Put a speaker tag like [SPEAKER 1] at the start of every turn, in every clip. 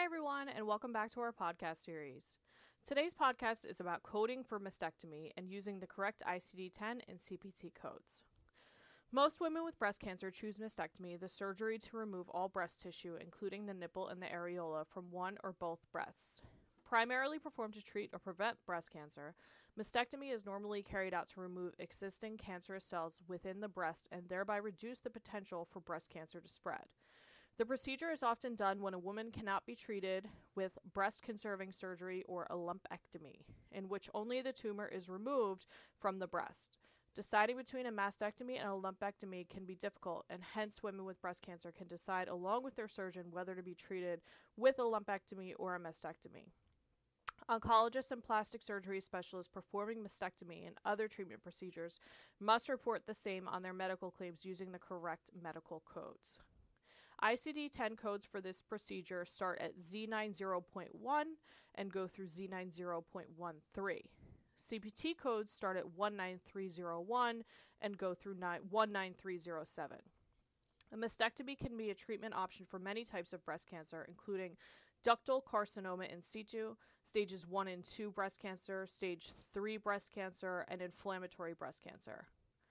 [SPEAKER 1] everyone, and welcome back to our podcast series. Today's podcast is about coding for mastectomy and using the correct ICD-10 and CPT codes. Most women with breast cancer choose mastectomy, the surgery to remove all breast tissue, including the nipple and the areola, from one or both breasts. Primarily performed to treat or prevent breast cancer, mastectomy is normally carried out to remove existing cancerous cells within the breast and thereby reduce the potential for breast cancer to spread. The procedure is often done when a woman cannot be treated with breast-conserving surgery or a lumpectomy, in which only the tumor is removed from the breast. Deciding between a mastectomy and a lumpectomy can be difficult, and hence women with breast cancer can decide along with their surgeon whether to be treated with a lumpectomy or a mastectomy. Oncologists and plastic surgery specialists performing mastectomy and other treatment procedures must report the same on their medical claims using the correct medical codes. ICD-10 codes for this procedure start at Z90.1 and go through Z90.13. CPT codes start at 19301 and go through 19307. A mastectomy can be a treatment option for many types of breast cancer, including ductal carcinoma in situ, stages 1 and 2 breast cancer, stage 3 breast cancer, and inflammatory breast cancer.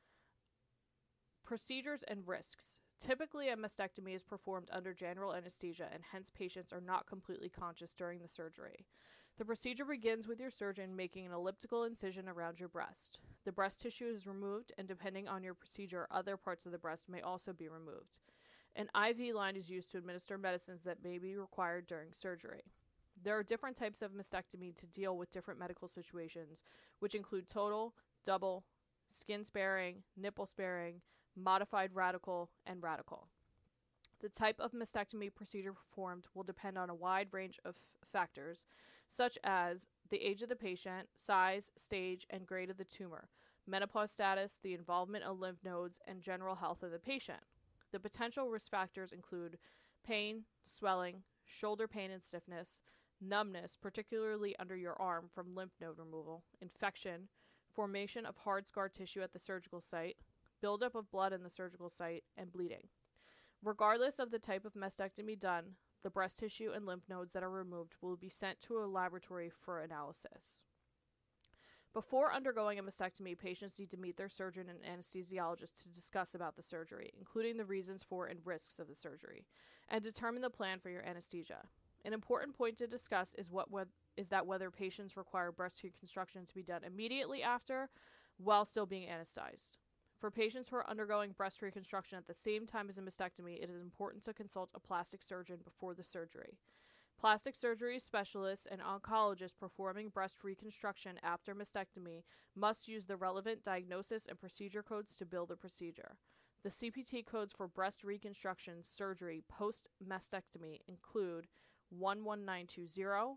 [SPEAKER 1] Procedures and risks. Typically, a mastectomy is performed under general anesthesia, and hence patients are not completely conscious during the surgery. The procedure begins with your surgeon making an elliptical incision around your breast. The breast tissue is removed, and depending on your procedure, other parts of the breast may also be removed. An IV line is used to administer medicines that may be required during surgery. There are different types of mastectomy to deal with different medical situations, which include total, double, skin sparing, nipple sparing, modified radical, and radical. The type of mastectomy procedure performed will depend on a wide range of factors, such as the age of the patient, size, stage, and grade of the tumor, menopause status, the involvement of lymph nodes, and general health of the patient. The potential risk factors include pain, swelling, shoulder pain and stiffness, numbness, particularly under your arm from lymph node removal, infection, formation of hard scar tissue at the surgical site, buildup of blood in the surgical site, and bleeding. Regardless of the type of mastectomy done, the breast tissue and lymph nodes that are removed will be sent to a laboratory for analysis. Before undergoing a mastectomy, patients need to meet their surgeon and anesthesiologist to discuss about the surgery, including the reasons for and risks of the surgery, and determine the plan for your anesthesia. An important point to discuss is that whether patients require breast reconstruction to be done immediately after while still being anesthetized. For patients who are undergoing breast reconstruction at the same time as a mastectomy, it is important to consult a plastic surgeon before the surgery. Plastic surgery specialists and oncologists performing breast reconstruction after mastectomy must use the relevant diagnosis and procedure codes to bill the procedure. The CPT codes for breast reconstruction surgery post-mastectomy include 11920,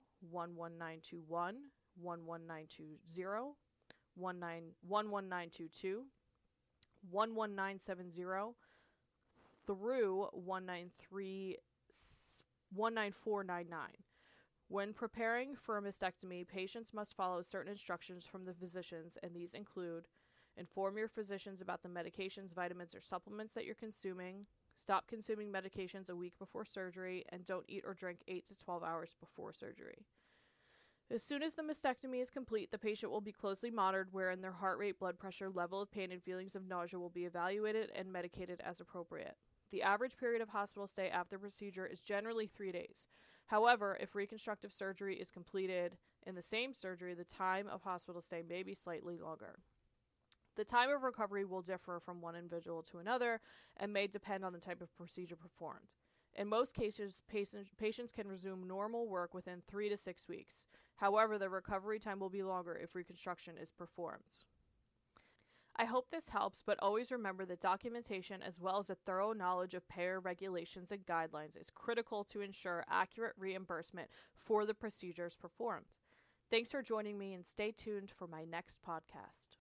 [SPEAKER 1] 11921, 11920, 11922, 11970 through 19499. When preparing for a mastectomy, patients must follow certain instructions from the physicians, and these include: inform your physicians about the medications, vitamins, or supplements that you're consuming, stop consuming medications a week before surgery, and don't eat or drink 8 to 12 hours before surgery. As soon as the mastectomy is complete, the patient will be closely monitored, wherein their heart rate, blood pressure, level of pain, and feelings of nausea will be evaluated and medicated as appropriate. The average period of hospital stay after procedure is generally 3 days. However, if reconstructive surgery is completed in the same surgery, the time of hospital stay may be slightly longer. The time of recovery will differ from one individual to another and may depend on the type of procedure performed. In most cases, patients can resume normal work within 3 to 6 weeks. However, the recovery time will be longer if reconstruction is performed. I hope this helps, but always remember that documentation as well as a thorough knowledge of payer regulations and guidelines is critical to ensure accurate reimbursement for the procedures performed. Thanks for joining me, and stay tuned for my next podcast.